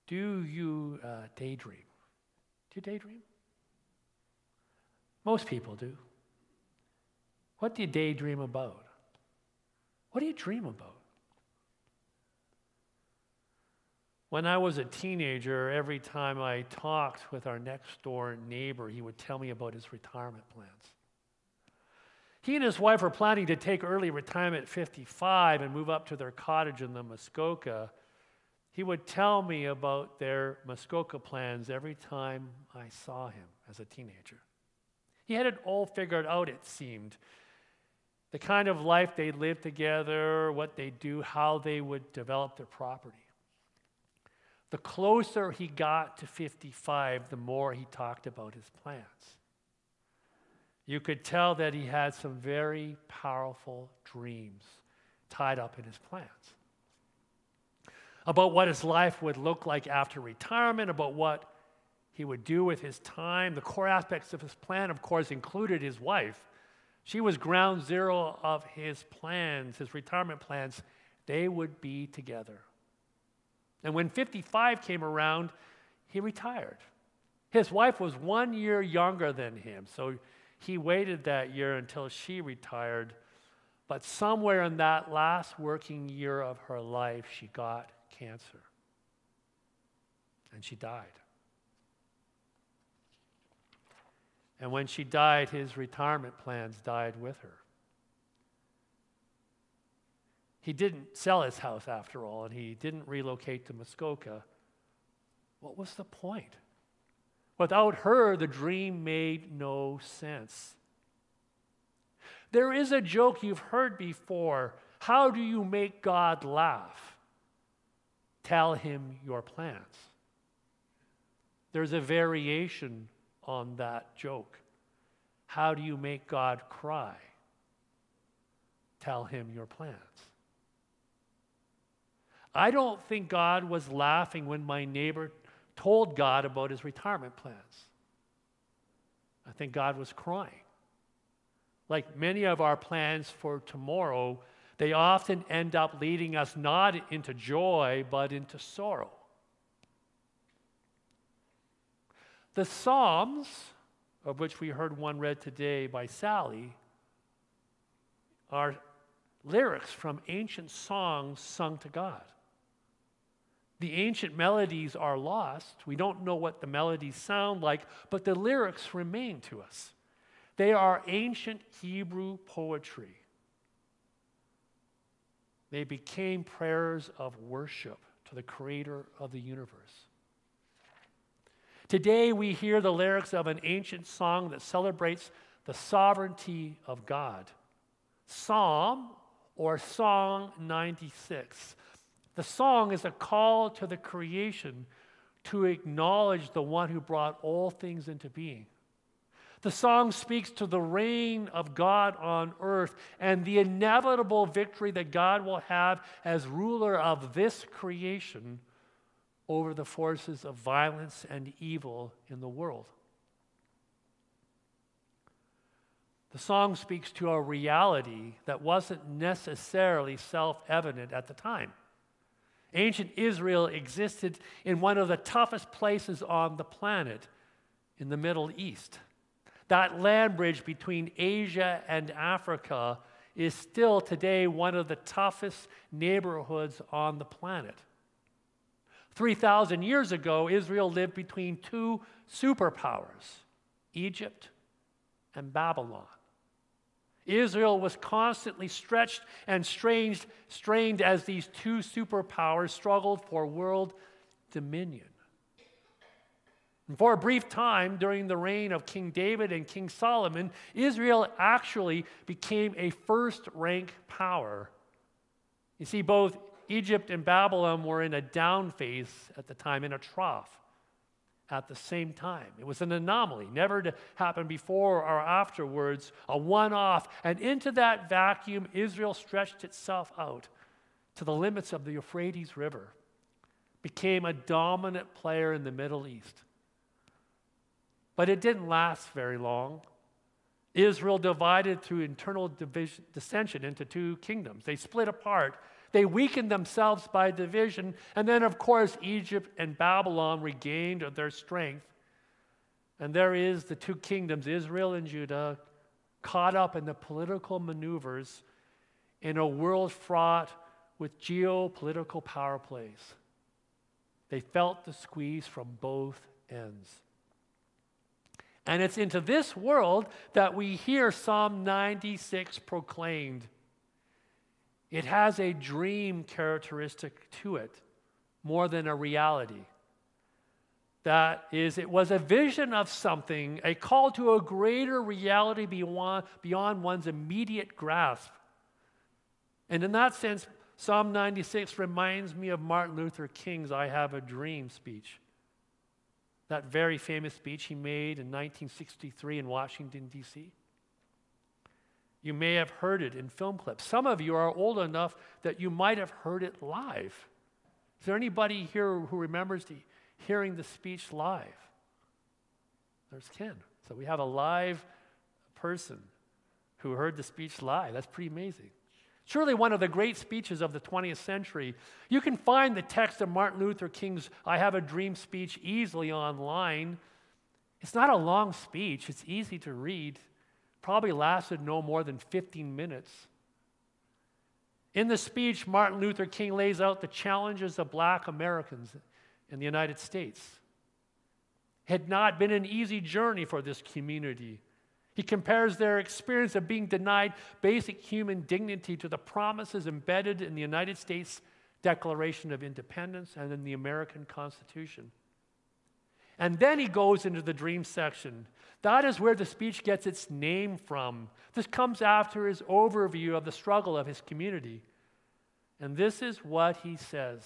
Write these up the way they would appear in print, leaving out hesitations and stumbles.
Do you daydream? Do you daydream? Most people do. What do you daydream about? What do you dream about? When I was a teenager, every time I talked with our next door neighbor, he would tell me about his retirement plans. He and his wife were planning to take early retirement at 55 and move up to their cottage in the Muskoka. He would tell me about their Muskoka plans every time I saw him as a teenager. He had it all figured out, it seemed. The kind of life they'd live together, what they'd do, how they would develop their property. The closer he got to 55, the more he talked about his plans. You could tell that he had some very powerful dreams tied up in his plans. About what his life would look like after retirement, about what he would do with his time. The core aspects of his plan, of course, included his wife. She was ground zero of his plans, his retirement plans. They would be together. And when 55 came around, he retired. His wife was 1 year younger than him, so he waited that year until she retired. But somewhere in that last working year of her life, she got cancer. And she died. And when she died, his retirement plans died with her. He didn't sell his house after all, and he didn't relocate to Muskoka. What was the point? Without her, the dream made no sense. There is a joke you've heard before. How do you make God laugh? Tell him your plans. There's a variation on that joke. How do you make God cry? Tell him your plans. I don't think God was laughing when my neighbor told God about his retirement plans. I think God was crying. Like many of our plans for tomorrow, they often end up leading us not into joy, but into sorrow. The Psalms, of which we heard one read today by Sally, are lyrics from ancient songs sung to God. The ancient melodies are lost. We don't know what the melodies sound like, but the lyrics remain to us. They are ancient Hebrew poetry. They became prayers of worship to the Creator of the universe. Today we hear the lyrics of an ancient song that celebrates the sovereignty of God. Psalm, or Song 96. The song is a call to the creation to acknowledge the one who brought all things into being. The song speaks to the reign of God on earth and the inevitable victory that God will have as ruler of this creation over the forces of violence and evil in the world. The song speaks to a reality that wasn't necessarily self-evident at the time. Ancient Israel existed in one of the toughest places on the planet, in the Middle East. That land bridge between Asia and Africa is still today one of the toughest neighborhoods on the planet. 3,000 years ago, Israel lived between two superpowers, Egypt and Babylon. Israel was constantly stretched and strained as these two superpowers struggled for world dominion. And for a brief time during the reign of King David and King Solomon, Israel actually became a first-rank power. You see, both Egypt and Babylon were in a down phase at the time, in a trough at the same time. It was an anomaly, never to happen before or afterwards, a one-off. And into that vacuum, Israel stretched itself out to the limits of the Euphrates River, became a dominant player in the Middle East. But it didn't last very long. Israel divided through internal dissension into two kingdoms. They split apart. They weakened themselves by division. And then, of course, Egypt and Babylon regained their strength. And there is the two kingdoms, Israel and Judah, caught up in the political maneuvers in a world fraught with geopolitical power plays. They felt the squeeze from both ends. And it's into this world that we hear Psalm 96 proclaimed. It has a dream characteristic to it, more than a reality. That is, it was a vision of something, a call to a greater reality beyond one's immediate grasp. And in that sense, Psalm 96 reminds me of Martin Luther King's I Have a Dream speech. That very famous speech he made in 1963 in Washington, D.C. You may have heard it in film clips. Some of you are old enough that you might have heard it live. Is there anybody here who remembers hearing the speech live? There's Ken. So we have a live person who heard the speech live. That's pretty amazing. Surely one of the great speeches of the 20th century. You can find the text of Martin Luther King's I Have a Dream speech easily online. It's not a long speech. It's easy to read. Probably lasted no more than 15 minutes. In the speech, Martin Luther King lays out the challenges of black Americans in the United States. It had not been an easy journey for this community. He compares their experience of being denied basic human dignity to the promises embedded in the United States Declaration of Independence and in the American Constitution. And then he goes into the dream section. That is where the speech gets its name from. This comes after his overview of the struggle of his community. And this is what he says.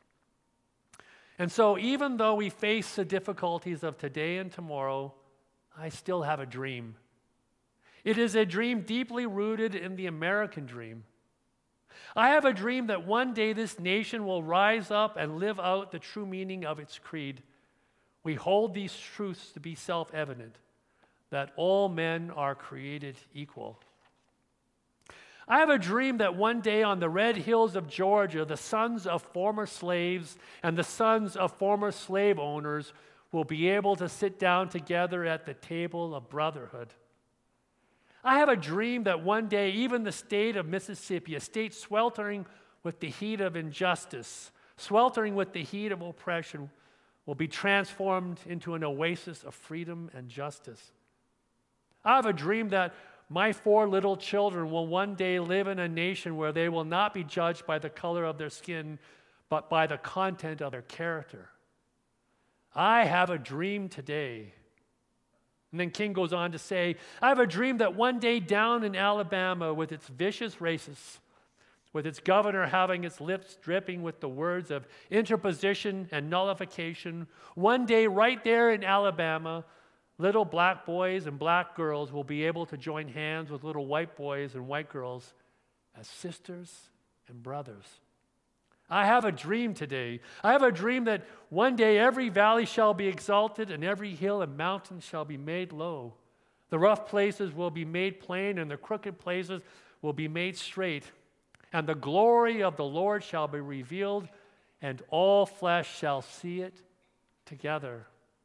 And so even though we face the difficulties of today and tomorrow, I still have a dream. It is a dream deeply rooted in the American dream. I have a dream that one day this nation will rise up and live out the true meaning of its creed. We hold these truths to be self-evident, that all men are created equal. I have a dream that one day on the red hills of Georgia, the sons of former slaves and the sons of former slave owners will be able to sit down together at the table of brotherhood. I have a dream that one day even the state of Mississippi, a state sweltering with the heat of injustice, sweltering with the heat of oppression, will be transformed into an oasis of freedom and justice. I have a dream that my 4 little children will one day live in a nation where they will not be judged by the color of their skin, but by the content of their character. I have a dream today. And then King goes on to say, I have a dream that one day down in Alabama, with its vicious racists, with its governor having its lips dripping with the words of interposition and nullification, one day right there in Alabama, little black boys and black girls will be able to join hands with little white boys and white girls as sisters and brothers. I have a dream today. I have a dream that one day every valley shall be exalted and every hill and mountain shall be made low. The rough places will be made plain and the crooked places will be made straight. And the glory of the Lord shall be revealed and all flesh shall see it together.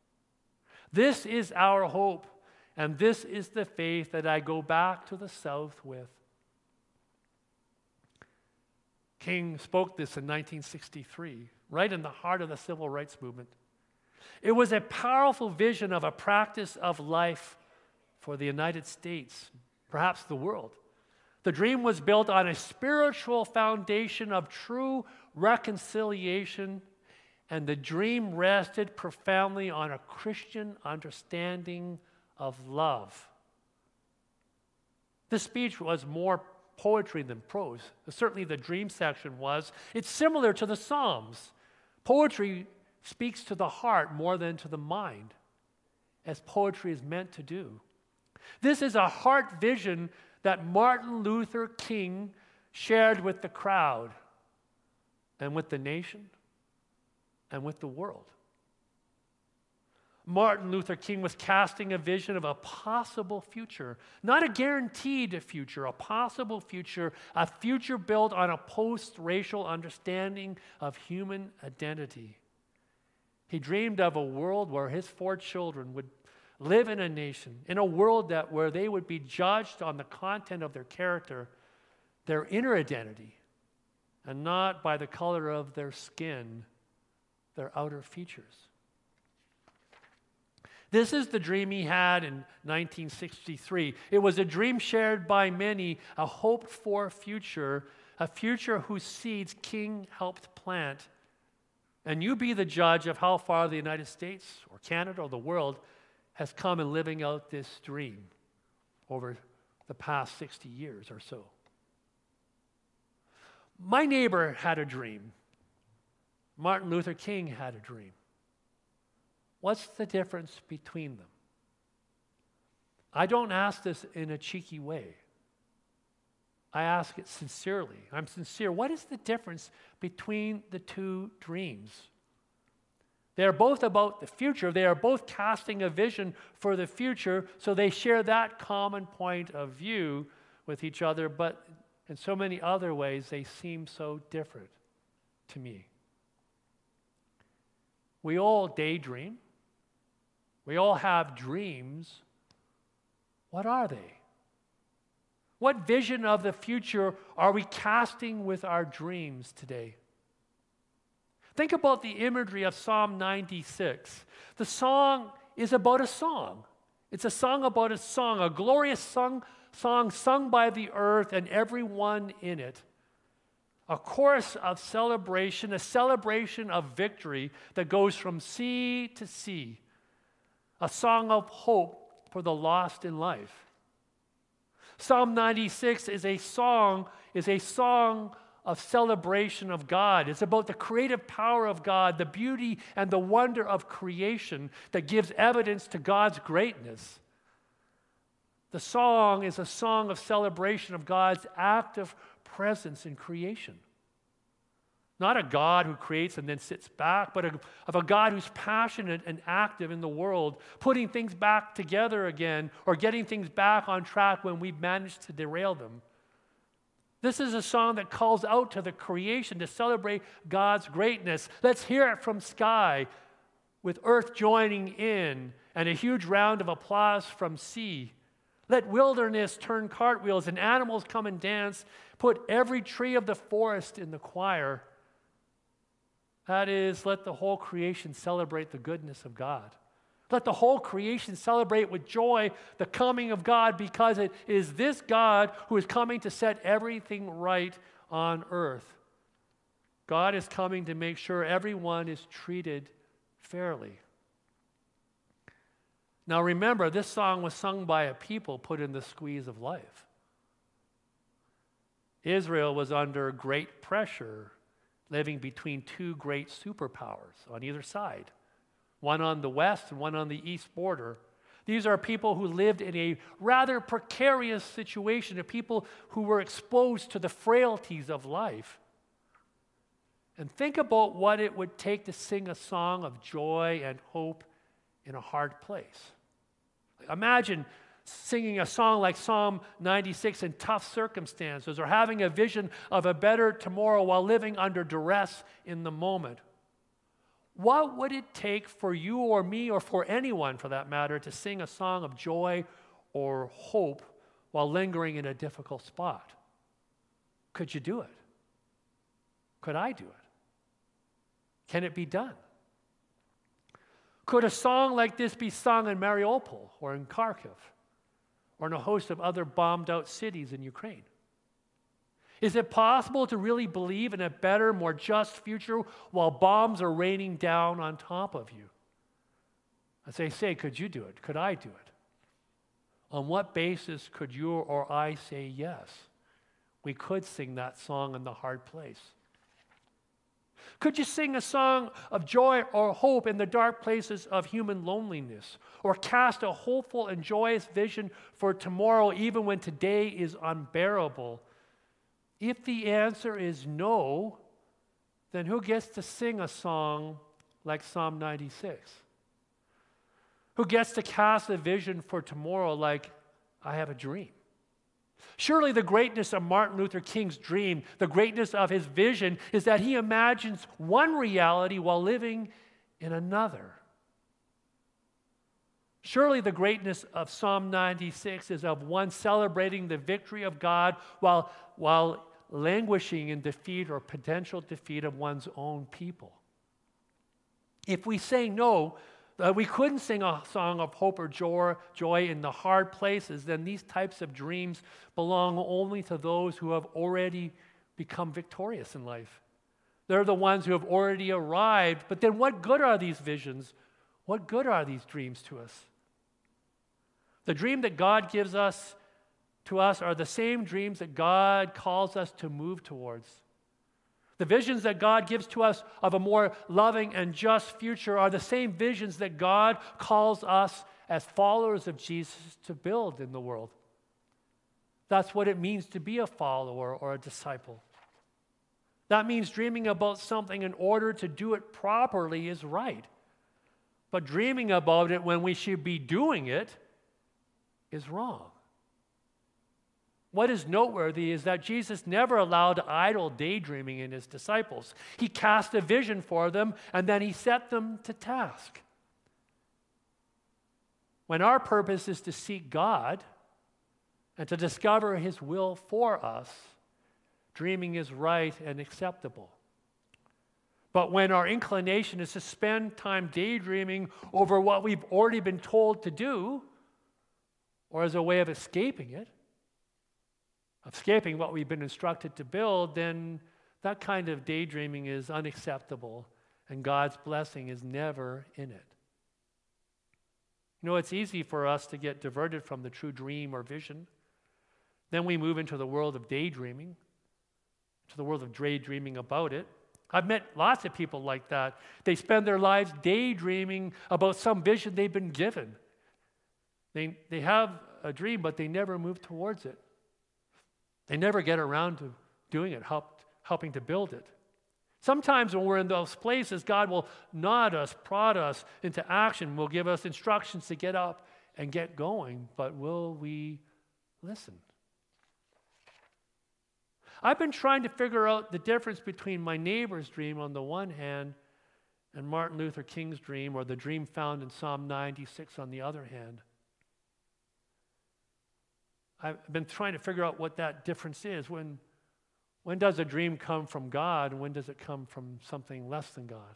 This is our hope and this is the faith that I go back to the South with. King spoke this in 1963, right in the heart of the civil rights movement. It was a powerful vision of a practice of life for the United States, perhaps the world. The dream was built on a spiritual foundation of true reconciliation, and the dream rested profoundly on a Christian understanding of love. This speech was more poetry than prose. Certainly the dream section was. It's similar to the Psalms. Poetry speaks to the heart more than to the mind, as poetry is meant to do. This is a heart vision that Martin Luther King shared with the crowd and with the nation and with the world. Martin Luther King was casting a vision of a possible future, not a guaranteed future, a possible future, a future built on a post-racial understanding of human identity. He dreamed of a world where his 4 children would live in a nation, in a world where they would be judged on the content of their character, their inner identity, and not by the color of their skin, their outer features. This is the dream he had in 1963. It was a dream shared by many, a hoped-for future, a future whose seeds King helped plant. And you be the judge of how far the United States or Canada or the world has come in living out this dream over the past 60 years or so. My neighbor had a dream. Martin Luther King had a dream. What's the difference between them? I don't ask this in a cheeky way. I ask it sincerely. I'm sincere. What is the difference between the 2 dreams? They are both about the future. They are both casting a vision for the future, so they share that common point of view with each other, but in so many other ways, they seem so different to me. We all daydream. We all have dreams. What are they? What vision of the future are we casting with our dreams today? Think about the imagery of Psalm 96. The song is about a song. It's a song about a song, a glorious song sung by the earth and everyone in it. A chorus of celebration, a celebration of victory that goes from sea to sea. A song of hope for the lost in life. Psalm 96 is a song of celebration of God. It's about the creative power of God, the beauty and the wonder of creation that gives evidence to God's greatness. The song is a song of celebration of God's active presence in creation. Not a God who creates and then sits back, but of a God who's passionate and active in the world, putting things back together again or getting things back on track when we've managed to derail them. This is a song that calls out to the creation to celebrate God's greatness. Let's hear it from sky, with earth joining in and a huge round of applause from sea. Let wilderness turn cartwheels and animals come and dance. Put every tree of the forest in the choir. That is, let the whole creation celebrate the goodness of God. Let the whole creation celebrate with joy the coming of God, because it is this God who is coming to set everything right on earth. God is coming to make sure everyone is treated fairly. Now remember, this song was sung by a people put in the squeeze of life. Israel was under great pressure, living between 2 great superpowers on either side, one on the west and one on the east border. These are people who lived in a rather precarious situation, of people who were exposed to the frailties of life. And think about what it would take to sing a song of joy and hope in a hard place. Imagine singing a song like Psalm 96 in tough circumstances, or having a vision of a better tomorrow while living under duress in the moment. What would it take for you or me, or for anyone for that matter, to sing a song of joy or hope while lingering in a difficult spot? Could you do it? Could I do it? Can it be done? Could a song like this be sung in Mariupol or in Kharkiv or in a host of other bombed-out cities in Ukraine? Is it possible to really believe in a better, more just future while bombs are raining down on top of you? As they say, could you do it? Could I do it? On what basis could you or I say yes? We could sing that song in the hard place. Could you sing a song of joy or hope in the dark places of human loneliness? Or cast a hopeful and joyous vision for tomorrow even when today is unbearable? If the answer is no, then who gets to sing a song like Psalm 96? who gets to cast a vision for tomorrow like, I have a dream. Surely the greatness of Martin Luther King's dream, the greatness of his vision, is that he imagines one reality while living in another. Surely the greatness of Psalm 96 is of one celebrating the victory of God while languishing in defeat or potential defeat of one's own people. If we say no, we couldn't sing a song of hope or joy in the hard places, then these types of dreams belong only to those who have already become victorious in life. They're the ones who have already arrived. But then what good are these visions? What good are these dreams to us? The dream that God gives us to us are the same dreams that God calls us to move towards. The visions that God gives to us of a more loving and just future are the same visions that God calls us as followers of Jesus to build in the world. That's what it means to be a follower or a disciple. That means dreaming about something in order to do it properly is right. But dreaming about it when we should be doing it is wrong. What is noteworthy is that Jesus never allowed idle daydreaming in his disciples. He cast a vision for them, and then he set them to task. When our purpose is to seek God and to discover his will for us, dreaming is right and acceptable. But when our inclination is to spend time daydreaming over what we've already been told to do, or as a way of escaping it, escaping what we've been instructed to build, then that kind of daydreaming is unacceptable, and God's blessing is never in it. You know, it's easy for us to get diverted from the true dream or vision. Then we move into the world of daydreaming, to the world of daydreaming about it. I've met lots of people like that. They spend their lives daydreaming about some vision they've been given. They have a dream, but they never move towards it. They never get around to doing it, helping to build it. Sometimes when we're in those places, God will nod us, prod us into action, will give us instructions to get up and get going, but will we listen? I've been trying to figure out the difference between my neighbor's dream on the one hand and Martin Luther King's dream, or the dream found in Psalm 96 on the other hand. I've been trying to figure out what that difference is. When does a dream come from God, and when does it come from something less than God?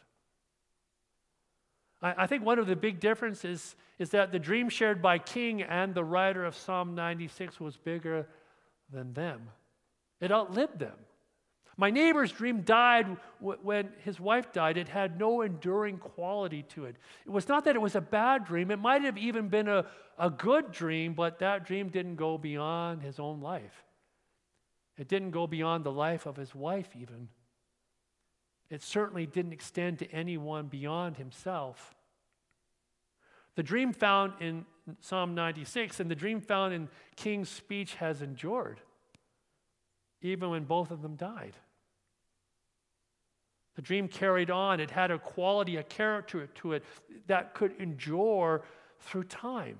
I think one of the big differences is that the dream shared by King and the writer of Psalm 96 was bigger than them. It outlived them. My neighbor's dream died when his wife died. It had no enduring quality to it. It was not that it was a bad dream. It might have even been a good dream, but that dream didn't go beyond his own life. It didn't go beyond the life of his wife even. It certainly didn't extend to anyone beyond himself. The dream found in Psalm 96 and the dream found in King's speech has endured, even when both of them died. The dream carried on. It had a quality, a character to it that could endure through time.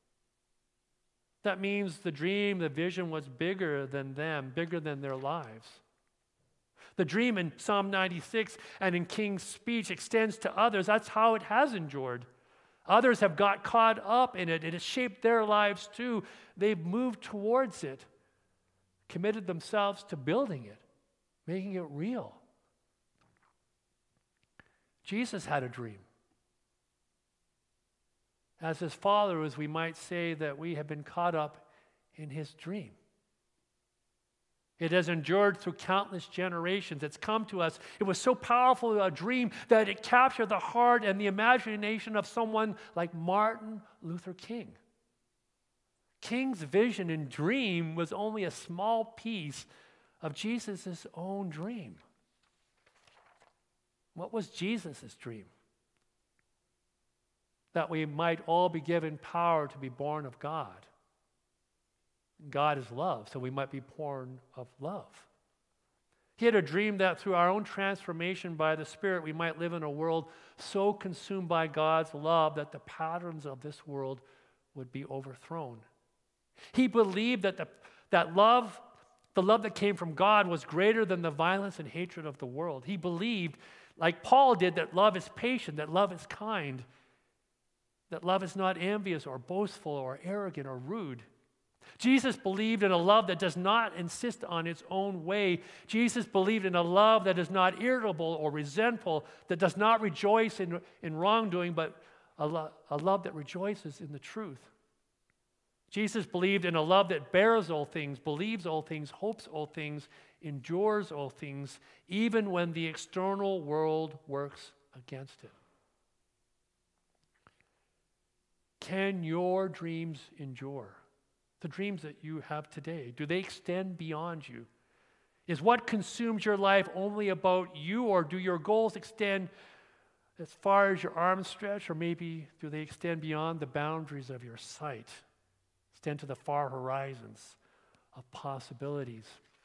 That means the dream, the vision was bigger than them, bigger than their lives. The dream in Psalm 96 and in King's speech extends to others. That's how it has endured. Others have got caught up in it. It has shaped their lives too. They've moved towards it, committed themselves to building it, making it real. Jesus had a dream. As his followers, we might say that we have been caught up in his dream. It has endured through countless generations. It's come to us. It was so powerful a dream that it captured the heart and the imagination of someone like Martin Luther King. King's vision and dream was only a small piece of Jesus' own dream. What was Jesus' dream? That we might all be given power to be born of God. God is love, so we might be born of love. He had a dream that through our own transformation by the Spirit, we might live in a world so consumed by God's love that the patterns of this world would be overthrown. He believed that the love that came from God was greater than the violence and hatred of the world. He believed, like Paul did, that love is patient, that love is kind, that love is not envious or boastful or arrogant or rude. Jesus believed in a love that does not insist on its own way. Jesus believed in a love that is not irritable or resentful, that does not rejoice in wrongdoing, but a love that rejoices in the truth. Jesus believed in a love that bears all things, believes all things, hopes all things, endures all things, even when the external world works against it. Can your dreams endure? The dreams that you have today, do they extend beyond you? Is what consumes your life only about you, or do your goals extend as far as your arms stretch, or maybe do they extend beyond the boundaries of your sight, extend to the far horizons of possibilities?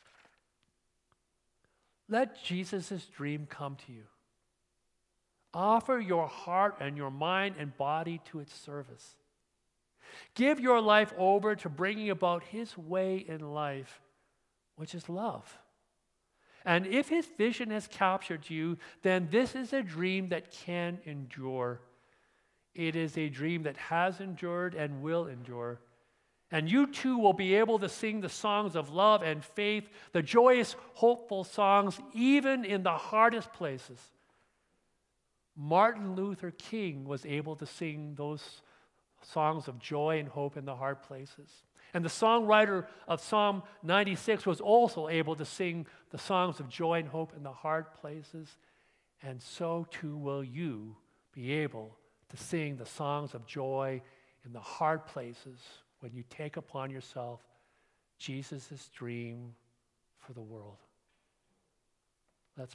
Let Jesus' dream come to you. Offer your heart and your mind and body to its service. Give your life over to bringing about His way in life, which is love. And if His vision has captured you, then this is a dream that can endure. It is a dream that has endured and will endure. And you too will be able to sing the songs of love and faith, the joyous, hopeful songs, even in the hardest places. Martin Luther King was able to sing those songs of joy and hope in the hard places. And the songwriter of Psalm 96 was also able to sing the songs of joy and hope in the hard places. And so too will you be able to sing the songs of joy in the hard places when you take upon yourself Jesus' dream for the world.